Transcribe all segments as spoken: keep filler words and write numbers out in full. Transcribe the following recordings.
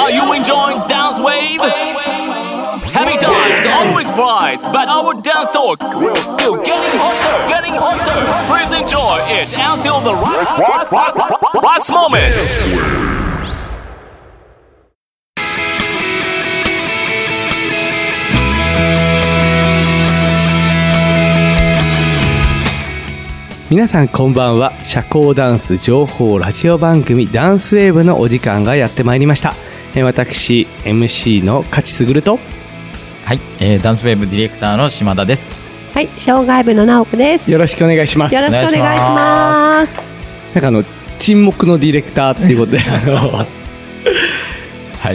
Are you enjoying Dance Wave? Happy times always flies, but our dance talk will still getting hotter, getting hotter. Please enjoy it until the last moment. 皆さんこんばんは。社交ダンス情報ラジオ番組ダンスウェーブのお時間がやってまいりました。えー、私 エムシー の勝すぐると、 はい、えー、ダンスウェーブディレクターの島田です。 はい、障害部の直子です。 よろしくお願いします。 よろしくお願いします。 なんかあの沈黙のディレクターっていうことであのはい、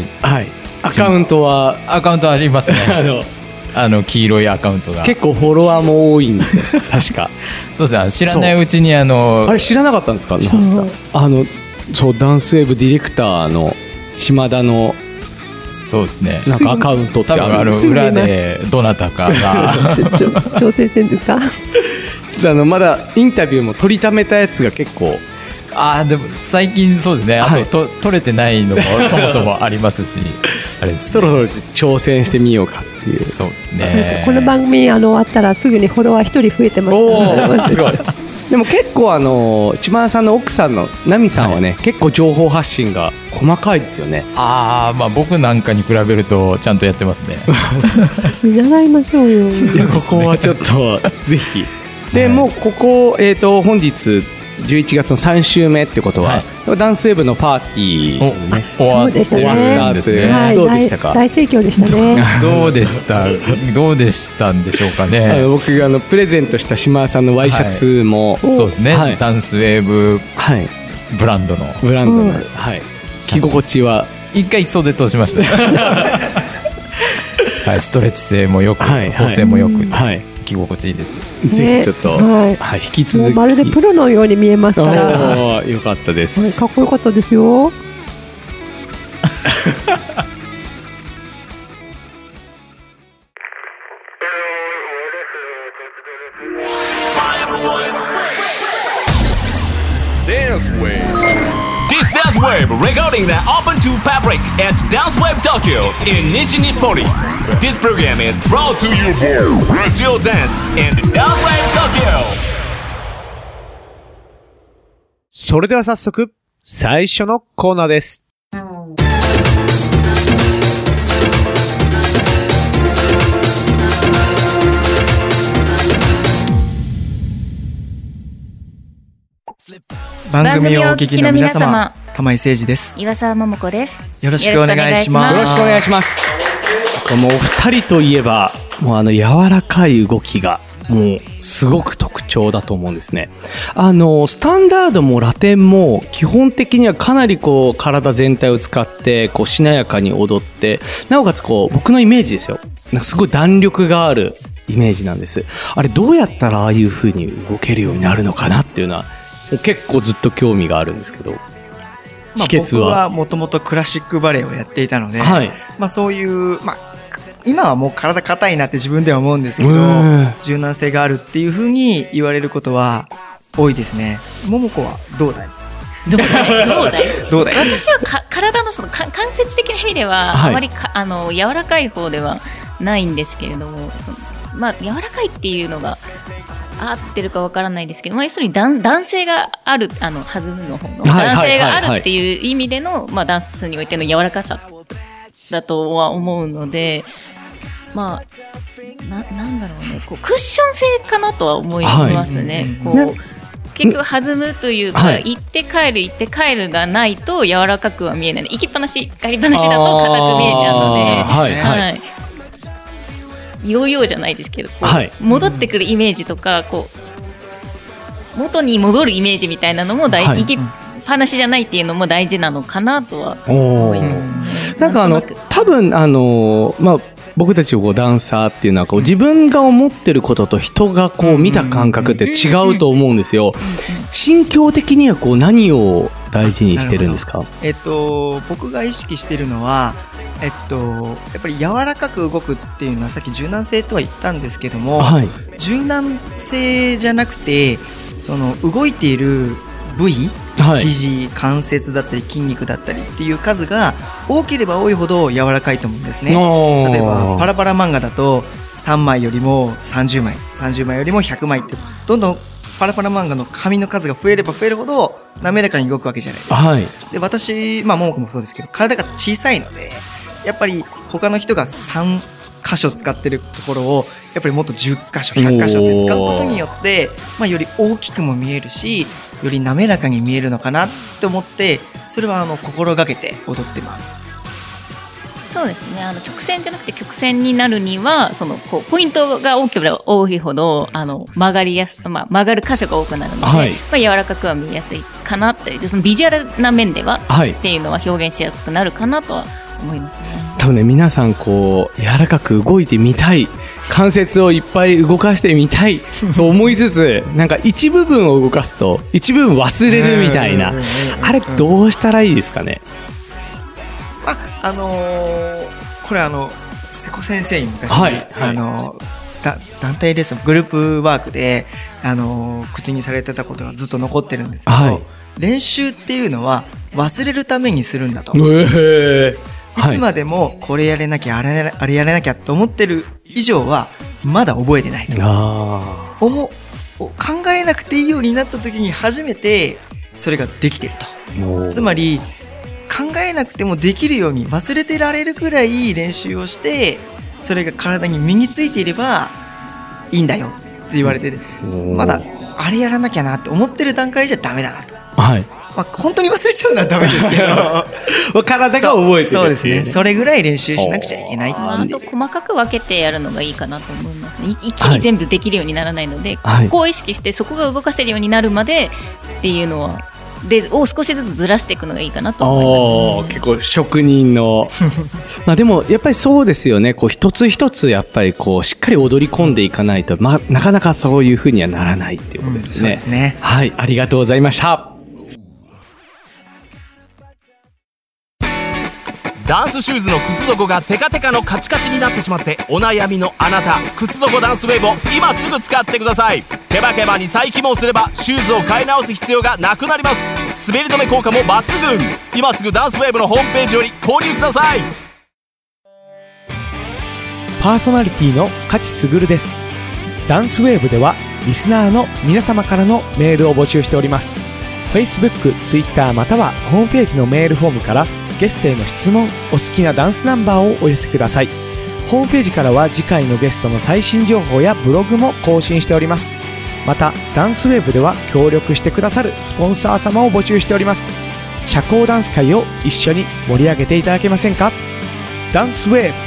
はい、アカウントはアカウントありますねあのあの黄色いアカウントが結構フォロワーも多いんですよ確かそうですね、知らないうちにあのあれ知らなかったんですか。あのそうダンスウェーブディレクターの島田のそうですね、 なんかアカウントって多分あの裏でどなたかが調整してるんですかあのまだインタビューも取りためたやつが結構あでも最近そうですね、あと、はい、と取れてないのもそもそもありますしあれです、ね、 そろそろ挑戦してみようかっていう。 そうですね、 この番組あの終わったらすぐにフォロワーひとり増えてますからすごいでも結構あの島田さんの奥さんの奈美さんはね、はい、結構情報発信が細かいですよね。 ああ、まあ僕なんかに比べるとちゃんとやってますね見習いましょうよいやここはちょっとぜひで、はい、もうここ、えーと本日じゅういちがつのさん週目ってことは、はい、ダンスウェーブのパーティー、ね、 そうでしたね、 終わったですね、はい、どうでしたか。 大盛況でしたねどうでしたどうでしたんでしょうかね。 あの僕があのプレゼントした島田さんのワイシャツも、 はい、そうですね、はい、ダンスウェーブ、はい、ブランドのブランドの、うん、はい、着心地は一回袖通しましたはい、ストレッチ性もよく、はい、縫製もよく、はい、着心地いいです。 ぜひちょっと、ね、はい、引き続きまるでプロのように見えますからよかったです、 はい、かっこよかったですよ This Dance Wave regarding the Open to Fabric at Dance Wave Tokyo in Nishi-Nippori. This program is brought to you by Radio Dance and Dance Wave Tokyo. それでは早速最初のコーナーです。 番組をお聞きの皆様、玉井誠二です。 岩沢桃子です。 よろしくお願いします。 よろしくお願いします。もうお二人といえば、もうあの柔らかい動きがもうすごく特徴だと思うんですね。あのスタンダードもラテンも基本的にはかなりこう体全体を使ってこうしなやかに踊って、なおかつこう僕のイメージですよ。なんかすごい弾力があるイメージなんです。あれどうやったらああいう風に動けるようになるのかなっていうのは結構ずっと興味があるんですけど、 まあ、 秘訣は。 僕はもともとクラシックバレエをやっていたので、はい、まあ、そういう、まあ、今はもう体硬いなって自分では思うんですけど、柔軟性があるっていう風に言われることは多いですね。桃子はどうだいどうだいどうだいどうだい私はか体のそのか間接的な意味では、はい、あまりかあの柔らかい方ではないんですけれども、その、まあ、柔らかいっていうのが合ってるかわからないですけど、まあ、要するに男男性がある、あの弾むの方の男性があるっていう意味での、まあ、ダンスにおいての柔らかさだとは思うので、まあ、な, なんだろうね、こうクッション性かなとは思いますね。はい、こう結局弾むというか、はい、行って帰る行って帰るがないと柔らかくは見えない。行きっぱなし帰りっぱなしだと硬く見えちゃうので、はいはいはい、ヨーヨーじゃないですけど、こう、はい、戻ってくるイメージとか、こう元に戻るイメージみたいなのも大、はい、行きっぱなしじゃないっていうのも大事なのかなとは思いますね。 なんかあの多分あのまあ僕たちこうダンサーっていうのはこう自分が思ってることと人がこう見た感覚って違うと思うんですよ。心境的にはこう何を大事にしてるんですか？ えっと僕が意識しているのは、えっとやっぱり柔らかく動くっていうのはさっき柔軟性とは言ったんですけども、はい、柔軟性じゃなくてその動いている部位はい、肘、関節だったり筋肉だったりっていう数が多ければ多いほど柔らかいと思うんですね。例えばパラパラ漫画だとさんまいよりもさんじゅうまい、さんじゅうまいよりもひゃくまいってどんどんパラパラ漫画の紙の数が増えれば増えるほど滑らかに動くわけじゃないですか。はい、で私、まあ桃子もそうですけど体が小さいのでやっぱり他の人がさん箇所使ってるところをやっぱりもっとじゅっ箇所ひゃっ箇所って使うことによって、まあ、より大きくも見えるしより滑らかに見えるのかなって思ってそれはあの心がけて踊ってます。 そうですね、あの直線じゃなくて曲線になるにはそのこうポイントが大きければ多いほどあの曲がりやす、まあ、曲がる箇所が多くなるので、はい、まあ、柔らかくは見えやすいかなってそのビジュアルな面では、はい、っていうのは表現しやすくなるかなとは思いますね。 多分ね皆さんこう柔らかく動いてみたい関節をいっぱい動かしてみたいと思いつつなんか一部分を動かすと一部分忘れるみたいなあれどうしたらいいですかね。 あ、あのー、これあの瀬古先生に昔、はい、あのー、だ団体レッスングループワークで、あのー、口にされてたことがずっと残ってるんですけど、はい、練習っていうのは忘れるためにするんだと、えーいつまでもこれやれなきゃあれ、あれやれなきゃと思ってる以上はまだ覚えてないと。あ思考えなくていいようになった時に初めてそれができてると。つまり考えなくてもできるように忘れてられるくらい練習をしてそれが体に身についていればいいんだよって言われてまだあれやらなきゃなって思ってる段階じゃダメだなと。はい、まあ、本当に忘れちゃうのはダメですけど体が覚えてるっていう、ね、 そうですね。それぐらい練習しなくちゃいけない。 あと細かく分けてやるのがいいかなと思いますね。一気に全部できるようにならないので、はい、ここを意識してそこが動かせるようになるまでっていうのはでを少しずつずらしていくのがいいかなと思います。 結構職人のまあでもやっぱりそうですよね。こう一つ一つやっぱりこうしっかり踊り込んでいかないと、まあ、なかなかそういう風にはならないっていうことですね。うん、そうですね。はい、ありがとうございました。 ダンスシューズの靴底がテカテカのカチカチになってしまってお悩みのあなた、靴底ダンスウェーブを今すぐ使ってください。ケバケバに再起毛すればシューズを買い直す必要がなくなります。滑り止め効果も抜群。今すぐダンスウェーブのホームページより購入ください。 パーソナリティの勝ち優です。ダンスウェーブではリスナーの皆様からのメールを募集しております。 Facebook、Twitter またはホームページのメールフォームからゲストへの質問、お好きなダンスナンバーをお寄せください。ホームページからは次回のゲストの最新情報やブログも更新しております。またダンスウェーブでは協力してくださるスポンサー様を募集しております。社交ダンス界を一緒に盛り上げていただけませんか。ダンスウェーブ。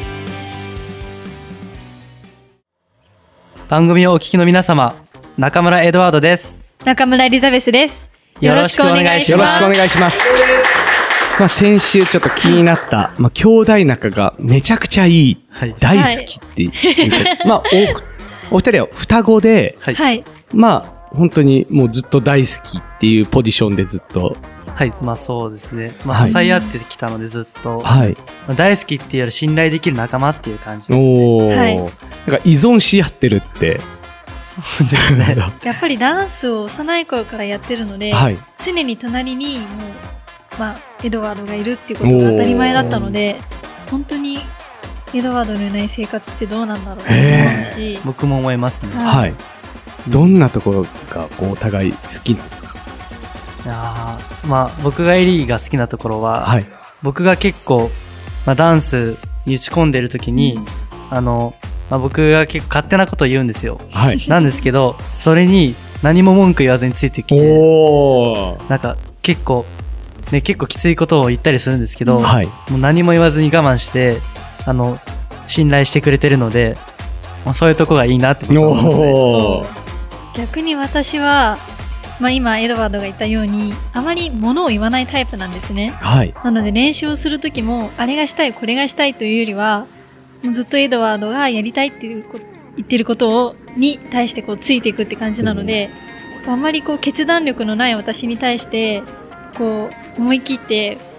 番組をお聞きの皆様、中村エドワードです。 中村エリザベスです。よろしくお願いします。 よろしくお願いします。まあ、先週ちょっと気になった、まあ、兄弟仲がめちゃくちゃいい、はい、大好きっていう、はい、まあ、お、お二人は双子で、はい、まあ、本当にもうずっと大好きっていうポジションでずっと。 はい、まあそうですね。まあ支え合ってきたのでずっと。はい。まあ、大好きっていうより信頼できる仲間っていう感じですね。おー。はい。なんか依存し合ってるって。 そうですね。 やっぱりダンスを幼い頃からやってるので、はい、常に隣にもう、まあ、エドワードがいるっていうことが当たり前だったので本当にエドワードのいない生活ってどうなんだろうと思うし、 僕も思いますね。 はい、どんなところがこうお互い好きなんですか。 いやまあ僕がエリーが好きなところは、はい、僕が結構、まあ、ダンスに打ち込んでる時に、うん、あの、まあ、僕が結構勝手なことを言うんですよ、はい、なんですけどそれに何も文句言わずについてきて、おなんか結構ね、結構きついことを言ったりするんですけど、はい、もう何も言わずに我慢してあの信頼してくれてるので、まあ、そういうとこがいいなって思いますね。 逆に私は、まあ、今エドワードが言ったようにあまり物を言わないタイプなんですね、はい、なので練習をする時もあれがしたいこれがしたいというよりはもうずっとエドワードがやりたいっていう言ってることをに対してこうついていくって感じなので、あんまりこう決断力のない私に対してこう思い切って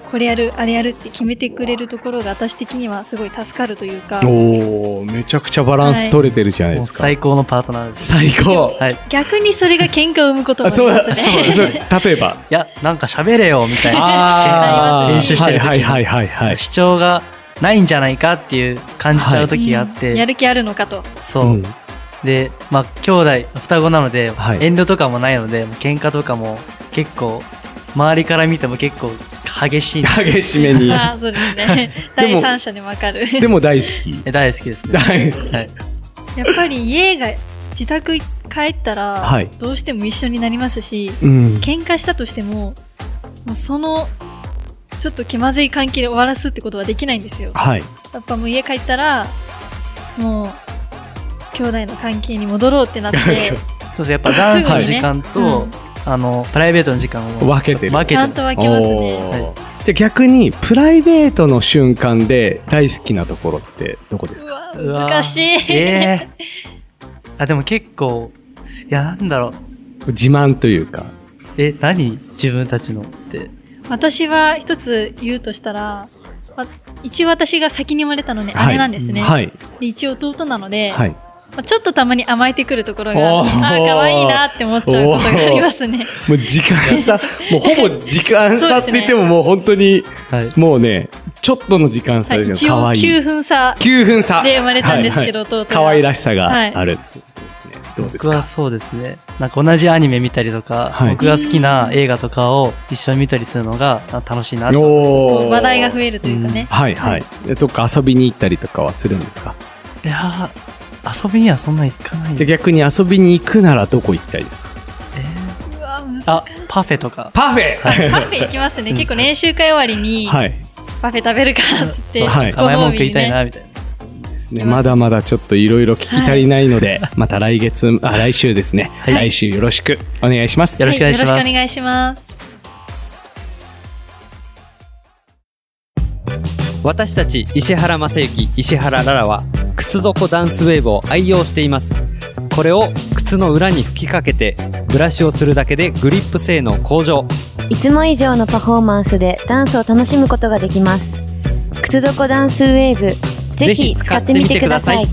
これやるあれやるって決めてくれるところが私的にはすごい助かるというか。 おー、めちゃくちゃバランス取れてるじゃないですか。 はい、最高のパートナーです。 最高、 はい、 逆にそれが喧嘩を生むこともありますね。 そうそう例えばいやなんか喋れよみたいなあ練習してる時に、 はいはいはいはい、 主張がないんじゃないかっていう感じちゃう時があって、 はい、うん、やる気あるのかと。 そう、うん、でまあ兄弟双子なので、はい、遠慮とかもないので喧嘩とかも結構周りから見ても結構激しい激しめにあ、そうですね、第三者でもわかる。 でも大好き大好きですね。 大好き、はい、 やっぱり家が自宅帰ったら、はい、どうしても一緒になりますし、うん、喧嘩したとしても、もうそのちょっと気まずい関係で終わらすってことはできないんですよ、はい、やっぱもう家帰ったらもう兄弟の関係に戻ろうってなってそうですやっぱダンスの時間と、ね、うん、あのプライベートの時間を分けてる、 ちゃんと分けますね、はい、 じゃあ逆にプライベートの瞬間で大好きなところってどこですか？ うわ難しい、 えー、あでも結構いやなんだろう自慢というかえ何自分たちのって私は一つ言うとしたら、一応私が先に生まれたので姉なんですね、はい、で一応弟なので、はい、ちょっとたまに甘えてくるところがあ可愛いなって思っちゃうことがありますね。 もう時間差もうほぼ時間差って言ってももう本当に、はい、もうねちょっとの時間差で、はい、 一応きゅうふん差きゅうふん差で生まれたんですけど、はいはい、弟が可愛らしさがある、はい、どうですか？ 僕はそうですね、なんか同じアニメ見たりとか、はい、僕が好きな映画とかを一緒に見たりするのが楽しいなと思います。 話題が増えるというかね、 うん、はいはい、はい、どっか遊びに行ったりとかはするんですか？ いや遊びにはそんな行かない。 じゃ逆に遊びに行くならどこ行きたいですか？ えー、うわ難しい。 あパフェとか。 パフェ、 はい、パフェ行きますね。結構練習会終わりに、はい、パフェ食べるかっつって、 はい、甘いもん食いたいなみたいな。 ね、まだまだちょっといろいろ聞き足りないので、はい、また来月あ来週ですね、はい、来週よろしくお願いします。 よろしくお願いします。 よろしくお願いします。 私たち石原正幸、石原ララは靴底ダンスウェーブを愛用しています。これを靴の裏に吹きかけてブラシをするだけでグリップ性能向上。 いつも以上のパフォーマンスでダンスを楽しむことができます。靴底ダンスウェーブ、ぜひ使ってみてください。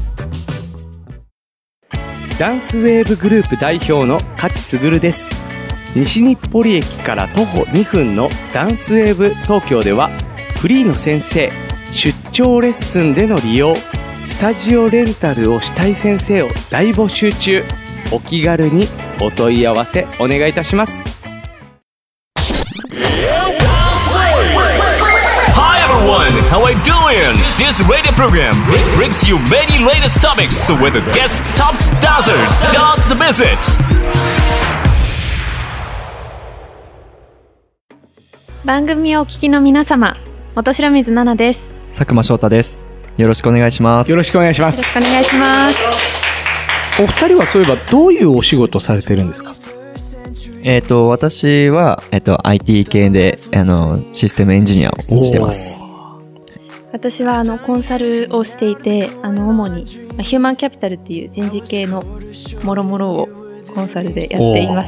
ダンスウェーブグループ代表の勝卓です。西日暮里駅から徒歩にふんのダンスウェーブ東京ではフリーの先生、出張レッスンでの利用、スタジオレンタルをしたい先生を大募集中。お気軽にお問い合わせお願いいたします。 How are you doing? This radio program brings you many latest topics with guest top dancers. Don't miss it. 番組をお聞きの皆様、本白水奈々です。 佐久間翔太です。よろしくお願いします。 よろしくお願いします。 よろしくお願いします。 お二人はそういえばどういうお仕事されてるんですか？ えっ、ー、と私はえっ、ー、と アイティー 系であのシステムエンジニアをしてます。 私はあのコンサルをしていて、あの主にヒューマンキャピタルっていう人事系のもろもろをコンサルでやっています。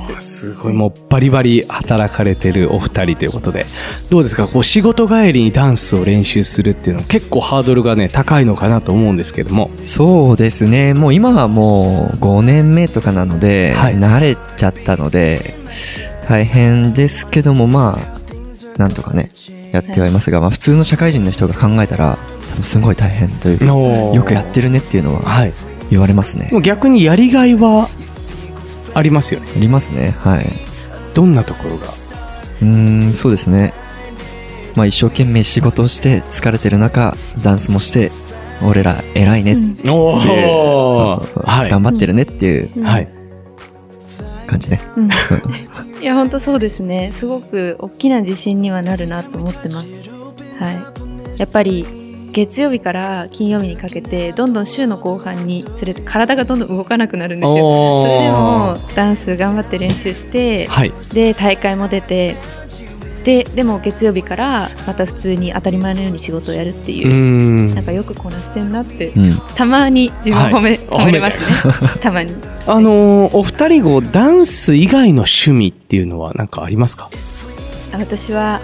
すごい、もうバリバリ働かれてるお二人ということで、どうですか、こう仕事帰りにダンスを練習するっていうのは結構ハードルがね高いのかなと思うんですけども。 そうですね、もう今はもうごねんめとかなので、はい、慣れちゃったので大変ですけども、まあなんとかねやってはいますが、まあ、普通の社会人の人が考えたら多分すごい大変というか、よくやってるねっていうのは言われますね。 もう逆にやりがいはありますよね。 ありますね、はい。 どんなところが？ うーん、そうですね、まあ、一生懸命仕事をして疲れてる中ダンスもして俺ら偉いねっていう、うん、おはい、頑張ってるねっていう、うん、はい、感じね、 うん、いや本当そうですね、すごく大きな自信にはなるなと思ってます。はい、やっぱり月曜日から金曜日にかけてどんどん週の後半につれて体がどんどん動かなくなるんですよ。それでもダンス頑張って練習して、はい、で大会も出て、ででも月曜日からまた普通に当たり前のように仕事をやるっていう、うんなんかよくこなしてんなって、うん、たまに自分を褒め、はい、褒めれますねたまに。 あのー、お二人がダンス以外の趣味っていうのは何かありますか？ 私は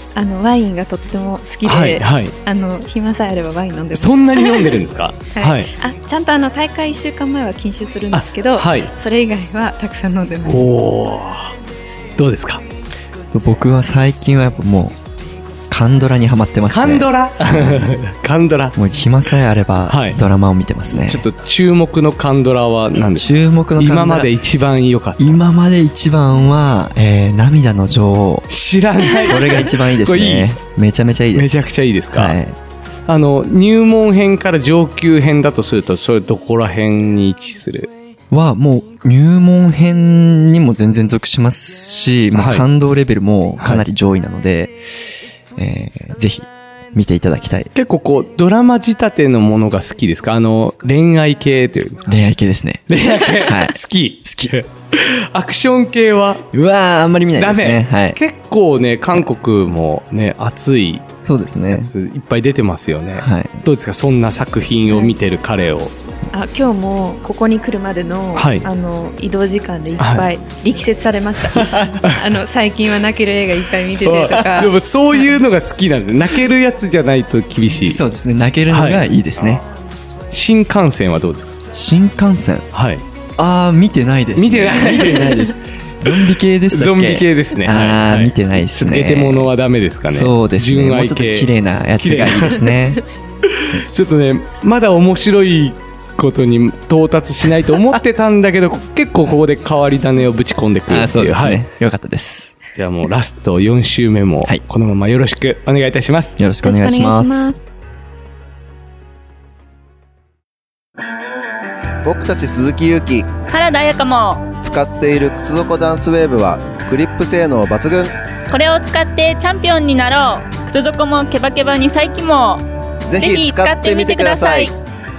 あのワインがとっても好きで、はいはい、あの暇さえあればワイン飲んでます。 そんなに飲んでるんですか？ はい、はい、あちゃんとあの大会いっしゅうかんまえは禁酒するんですけど、はい、それ以外はたくさん飲んでます。 おどうですか？ 僕は最近はやっぱもうカンドラにハマってまして。 カンドラカンドラもう暇さえあればドラマを見てますね、はい、 ちょっと注目のカンドラは何ですか？ 注目のカンドラ今まで一番良かった。 今まで一番は、えー、涙の女王。 知らない。 これが一番いいですね。いいめちゃめちゃいいです。 めちゃくちゃいいですか、 はい、 あの入門編から上級編だとするとそれどこら辺に位置する？ はもう入門編にも全然属しますし、はい、もう感動レベルもかなり上位なので、はい、えー、ぜひ見ていただきたい。 結構こうドラマ仕立てのものが好きですか？あの恋愛系っていうんですか？ 恋愛系ですね。 恋愛系、はい、好き好き。 アクション系はうわーあんまり見ないですね。 ダメ、 はい、 結構ね韓国もね熱いそうですねやついっぱい出てますよね、 はい、 どうですかそんな作品を見てる彼を？ あ今日もここに来るまでの、はい、あの移動時間でいっぱい力説されました、はい、あの最近は泣ける映画いっぱい見ててとか。 でもそういうのが好きなんで泣けるやつじゃないと厳しい。 そうですね泣けるのがいいですね、はい、 新幹線はどうですか？ 新幹線はいあー見てないです、ね、 見てない見てないですゾンビ系ですゾンビ系ですね。 あー、はい、見てないですね。 ゲテモノはダメですかね。 そうですね。もうちょっと綺麗なやつがいいですね。 ちょっとねまだ面白いことに到達しないと思ってたんだけど結構ここで変わり種をぶち込んでくるっていう。 あそうですね、 はい、 よかったです。 じゃあもうラストよん週目もこのままよろしくお願いいたします。 よろしくお願いします。 僕たち鈴木優希、 原田彩香も使っている靴底ダンスウェーブはグリップ性能抜群。 これを使ってチャンピオンになろう。靴底もケバケバに再起もぜひ使ってみてください。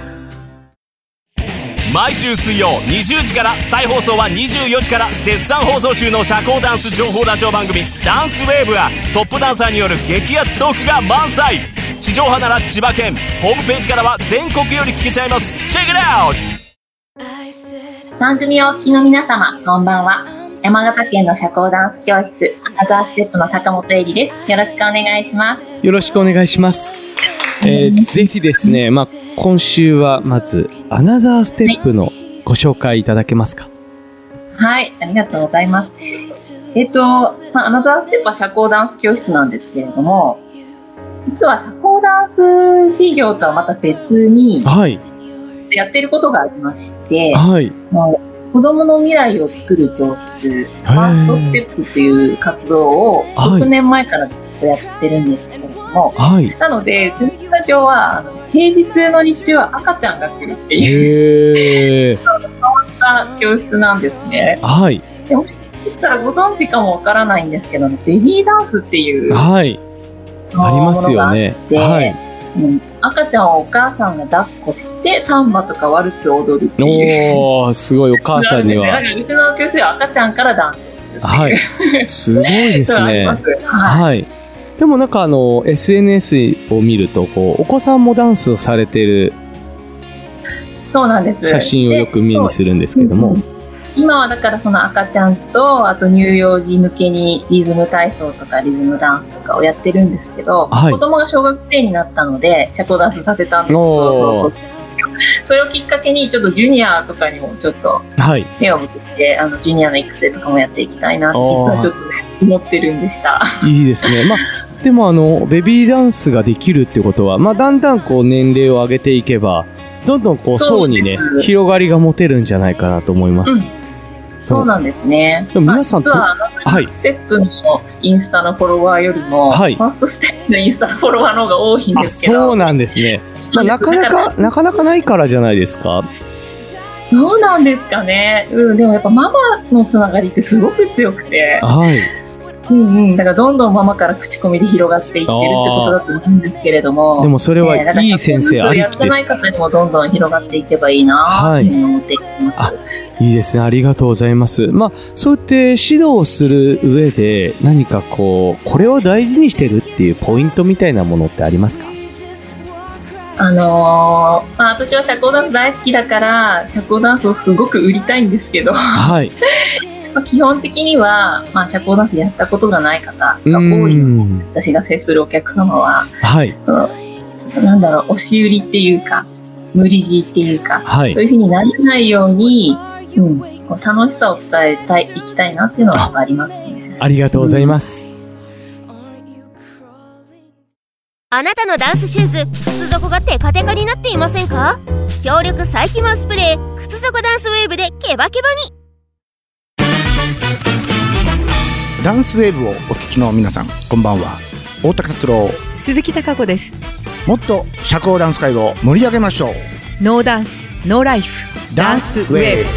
毎週水曜にじゅうじから再放送はにじゅうよじから絶賛放送中の社交ダンス情報ラジオ番組ダンスウェーブはトップダンサーによる激アツトークが満載。地上波なら千葉県、ホームページからは全国より聞けちゃいます。チェックイットアウト。 番組をお聞きの皆様こんばんは。山形県の社交ダンス教室アナザーステップの坂本恵里です。よろしくお願いします。 よろしくお願いします、えー、ぜひですね、まあ、今週はまずアナザーステップのご紹介いただけますか？ はい、ありがとうございます。えっと、まあ、アナザーステップは社交ダンス教室なんですけれども、実は社交ダンス事業とはまた別にやってることがありまして、はい、もう子供の未来を作る教室、ファーストステップという活動をろくねんまえからずっとやってるんですけれども、はい、なので、うちのスタジオはあの平日の日中は赤ちゃんが来るっていう、変わった教室なんですね。はい、でもしかしたらご存知かもわからないんですけど、ベビーダンスっていう、はい、 ありますよね。はい、 うん、赤ちゃんをお母さんが抱っこしてサンバとかワルツを踊るっていう。 おー、すごい。お母さんには。 うちの教室では赤ちゃんからダンスをするっていう。はい。 すごいですね。はい、はい。でもなんかあの エスエヌエス を見るとこうお子さんもダンスをされてるそうなんです。 写真をよく目にするんですけども、 今はだからその赤ちゃんとあと乳幼児向けにリズム体操とかリズムダンスとかをやってるんですけど、はい、子供が小学生になったので社交ダンスさせたんです。そうそうそう。それをきっかけにちょっとジュニアとかにもちょっと目を向けて、はい、あのジュニアの育成とかもやっていきたいなって実はちょっとね思ってるんでした。 いいですね。まあでもあのベビーダンスができるってことは、まあだんだんこう年齢を上げていけばどんどんこう層にね広がりが持てるんじゃないかなと思います。うん、 そうなんですね。 でも皆さん、 まあ、実はステップのインスタのフォロワーよりも、はい、ファーストステップのインスタのフォロワーの方が多いんですけど。 そうなんですね。まあ、なかなかなかなかないからじゃないですか。 どうなんですかね。うん、でもやっぱママのつながりってすごく強くて。はい。うんうん、だからどんどんママから口コミで広がっていってるってことだと思うんですけれども、 でもそれはいい先生ありきですか。やってない方にもどんどん広がっていけばいいなというふうに思っています。はい、 いいですね、ありがとうございます。まあそうやって指導をする上で何かこうこれを大事にしてるっていうポイントみたいなものってありますか？ あのーまあ、私は社交ダンス大好きだから社交ダンスをすごく売りたいんですけど、はいまあ、基本的には、まあ、社交ダンスやったことがない方が多いので、私が接するお客様は、はい、そのなんだろう、押し売りっていうか、無理強いっていうか、はい、そういうふうにならないように、うん、こう楽しさを伝えたい、いきたいなっていうのはありますね。 ありがとうございます。うん、 あなたのダンスシューズ、靴底がテカテカになっていませんか？強力再起毛スプレー、靴底ダンスウェーブでケバケバに。 ダンスウェーブをお聞きの皆さん、こんばんは。大高達郎、 鈴木貴子です。 もっと社交ダンス界を盛り上げましょう。 ノーダンスノーライフダンスウェーブ。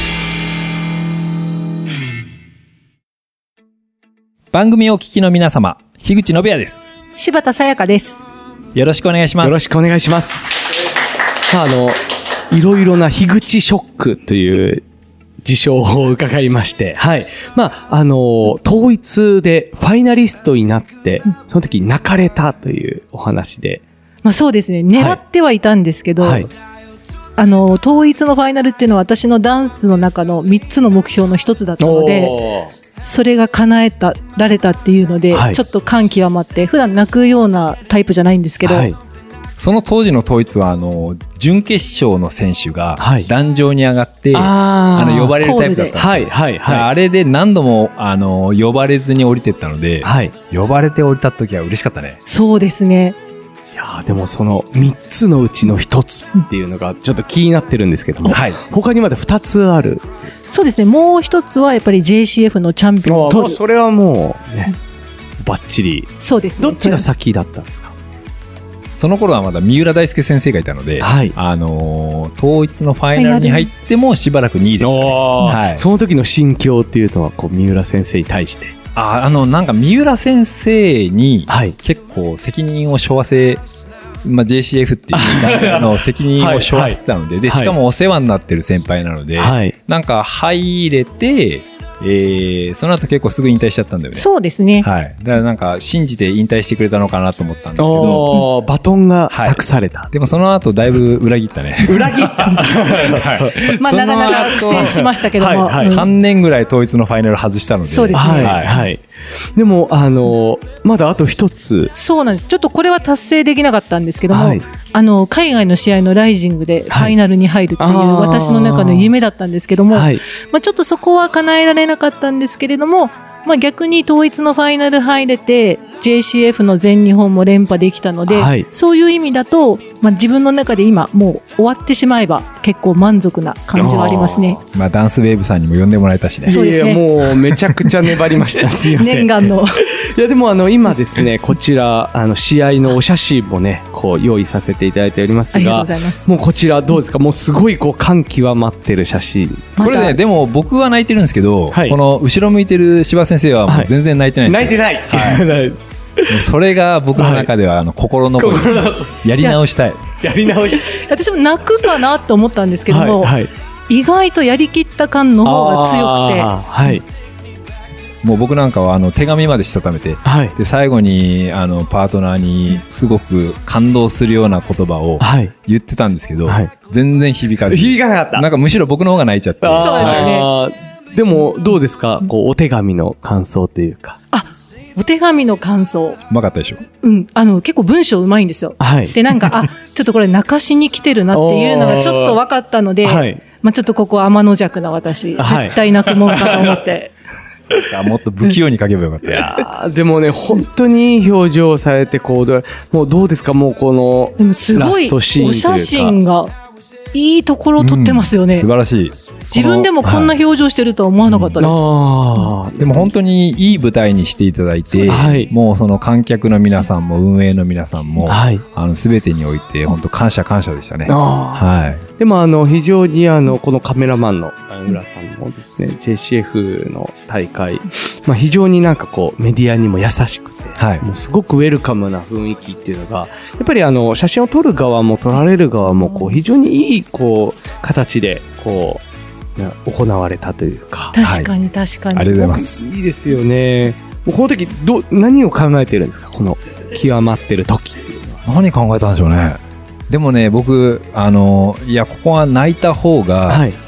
番組をお聞きの皆様、樋口信也です。 柴田さやかです。 よろしくお願いします。 よろしくお願いします。まあ、あのいろいろな樋口ショックという事象を伺いまして、はい。まあ、あの、統一でファイナリストになって、その時泣かれたというお話で。 まあそうですね。狙ってはいたんですけど、はい、あの、統一のファイナルっていうのは私のダンスの中のみっつの目標の一つだったので、それが叶えた、られたっていうので、はい、ちょっと感極まって、普段泣くようなタイプじゃないんですけど、はい、 その当時の統一は、あの、準決勝の選手が、壇上に上がって、はい、あ, あの、呼ばれるタイプだったんですよ。はい、はい、はい。あれで何度も、あの、呼ばれずに降りてったので、はい、呼ばれて降りた時は嬉しかったね。 そうですね。 いやでもそのみっつのうちのひとつっていうのがちょっと気になってるんですけども、はい、他にまだふたつある。 そうですね。もうひとつはやっぱり ジェーシーエフ のチャンピオンを取る。 それはもうね、バッチリ。 そうですね。 どっちが先だったんですか？ その頃はまだ三浦大輔先生がいたので、はい、あのー、統一のファイナルに入ってもしばらくにいでしたね。 はい、その時の心境っていうのはこう三浦先生に対して。 あ、あのなんか三浦先生に結構責任を背負わせ、まあ、ジェーシーエフ っていうあの責任を背負わせてたので、はい、でしかもお世話になってる先輩なので、はい、なんか入れて、えー、その後結構すぐ引退しちゃったんだよね。 そうですね。 はい。だからなんか信じて引退してくれたのかなと思ったんですけど、 バトンが託された。はい、 でもその後だいぶ裏切ったね。 裏切った。 はい、まあなかなか苦戦しましたけども、はいはい、 さんねんぐらい統一のファイナル外したので。 そうですね。 はいはい。でもあのまだあと一つ。 そうなんです。ちょっとこれは達成できなかったんですけども、はい、あの海外の試合のライジングでファイナルに入るっていう、はい、私の中の夢だったんですけども、はい、まあちょっとそこは叶えられなかったんですけれども、まあ逆に統一のファイナル入れて ジェーシーエフ の全日本も連覇できたので、はい、そういう意味だと、まあ、自分の中で今もう終わってしまえば結構満足な感じはありますね。 まあダンスウェーブさんにも呼んでもらえたしね。 そうですね。いやもうめちゃくちゃ粘りました。すいません。 念願の。 いやでもあの今ですね、こちらあの試合のお写真もねこう用意させていただいておりますが、ありがとうございます。もうこちらどうですか？もうすごいこう感極まってる写真。 これね、でも僕は泣いてるんですけど、はい、この後ろ向いてる柴先生はもう全然泣いてないんですよ。 泣いてない。はいそれが僕の中ではあの心残りです。やり直したい。 やり直し。 私も泣くかなと思ったんですけども、はいはい、意外とやりきった感の方が強くて、はい、 もう僕なんかはあの手紙までしたためて、はい、で最後にあのパートナーにすごく感動するような言葉を言ってたんですけど、はい、全然響かず、 響かなかった。 なんかむしろ僕の方が泣いちゃって。 そうですよね。でもどうですか？こうお手紙の感想というか。 あ、お手紙の感想。 うまかったでしょ？ うん。あの、結構文章うまいんですよ。はい。で、なんか、あ、ちょっとこれ泣かしに来てるなっていうのがちょっと分かったので、はい。まあちょっとここ天の弱な私、はい、絶対泣くもんかと思って。 そうか、もっと不器用に書けばよかった。いやでもね、本当にいい表情されて、こう、もうどうですか？もうこの、ラストシーンというか。 すごい、お写真が、いいところを撮ってますよね。うん、 素晴らしい。 自分でもこんな表情してるとは思わなかったです。 はいうん、でも本当にいい舞台にしていただいて、はい、もうその観客の皆さんも運営の皆さんも、はい、あの全てにおいて本当感謝感謝でしたね。はい。 でもあの非常にあのこのカメラマンの浦さんもですね、ジェーシーエフ の大会、まあ非常になんかこうメディアにも優しくて、はい、もうすごくウェルカムな雰囲気っていうのが、やっぱりあの写真を撮る側も撮られる側もこう非常にいいこう形でこう行われたというか。 確かに確かに、 はい、ありがとうございます。 いいですよね。この時ど何を考えてるんですか？この極まってる時っていうのは。 何考えたんでしょうね。でもね、僕あのいやここは泣いた方が、はい、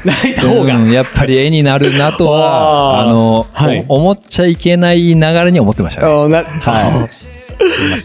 泣いた方が、 うん、やっぱり絵になるなとはあの、はい、思っちゃいけない流れに思ってましたね。なはい、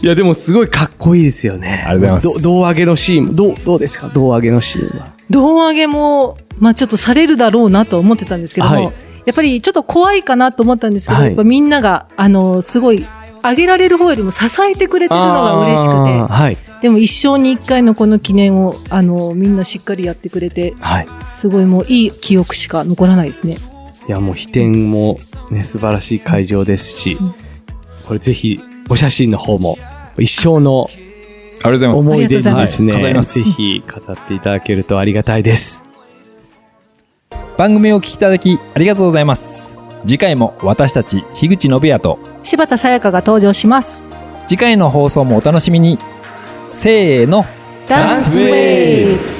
いやでもすごいかっこいいですよね。 ありがとうございます。 胴上げのシーンもどうどうですか？胴上げのシーンは。 胴上げもまあちょっとされるだろうなと思ってたんですけども、はい、やっぱりちょっと怖いかなと思ったんですけど、はい、やっぱみんながあのすごい上げられる方よりも支えてくれてるのが嬉しくて、はい、でも一生に一回のこの記念をあのみんなしっかりやってくれて、はい、すごいもういい記憶しか残らないですね。 いやもう飛天もね素晴らしい会場ですし、うん、これぜひお写真の方も一生の思い出にですね、はい、ぜひ飾っていただけるとありがたいです。 番組を聞きいただきありがとうございます。次回も私たち樋口信也と柴田さやかが登場します。 次回の放送もお楽しみに。せーの、 ダンスウェイブ。